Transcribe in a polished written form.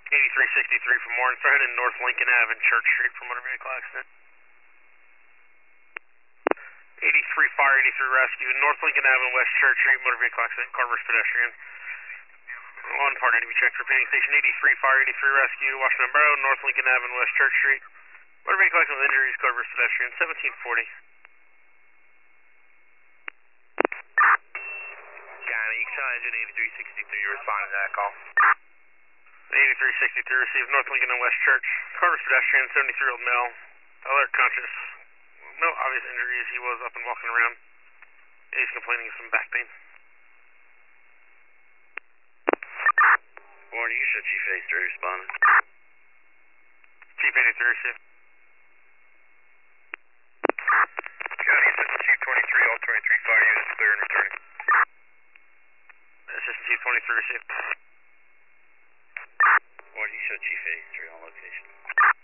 8363 from Warren. Start heading North Lincoln Ave and Church Street for motor vehicle accident. 83 Fire, 83 Rescue. North Lincoln Ave and West Church Street, motor vehicle accident. Car versus pedestrian. One party to be checked. Repeating station 83 Fire, 83 Rescue. Washington Borough, North Lincoln Ave and West Church Street. Motor vehicle accident with injuries. Car versus pedestrian. 1740. County, Exxon Engine 8363, responding to that call. 8363 received North Lincoln and West Church. Car versus pedestrian, 73-year-old male. Alert, conscious. No obvious injuries. He was up and walking around. He's complaining of some back pain. Warren, you should Chief 83 responding. Chief 83 received. County, Assistant Chief 23, all 23 fire units clear and returning. Assistant Chief 23 received. Warren, you should Chief 83 on location.